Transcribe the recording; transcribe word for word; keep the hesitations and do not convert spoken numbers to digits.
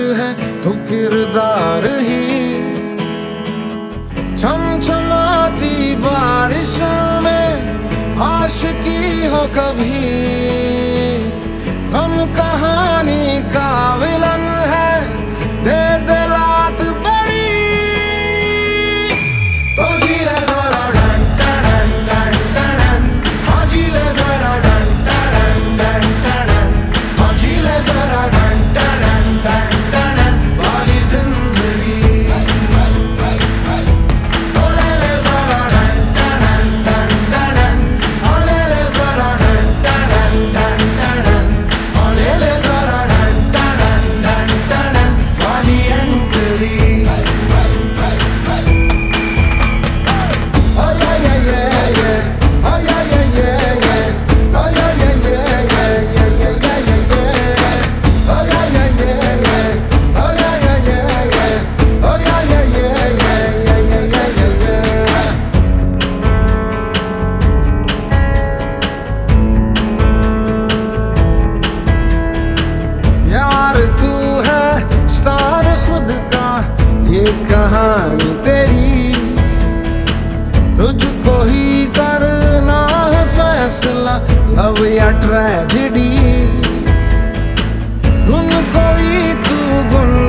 है तो किरदार ही। छमछमाती बारिश में आशिकी हो कभी, हम कहानी का विलन है दे दिलात बड़ी। तो जी ले जरा डन डन डन डन, हाँ जी ले जरा डन डन डन डन, हाँ जी ले जरा डन डन डन डन वाली जिंदगी। तो ले ले जरा डन डन डन डन, हाँ ले ले जरा डन डन डन डन, हाँ ले ले जरा डन डन डन डन वाली entry. Oh yeah yeah yeah yeah, oh yeah yeah yeah yeah, oh yeah yeah yeah yeah yeah yeah yeah yeah, oh yeah yeah yeah yeah, oh yeah yeah yeah yeah, oh yeah yeah yeah yeah yeah yeah yeah yeah। यार तू है star खुद का, ये कहानी तेरी, तुझको ही करना है फैसला, लव या ट्रेजेडी। गुन कोई तू गुन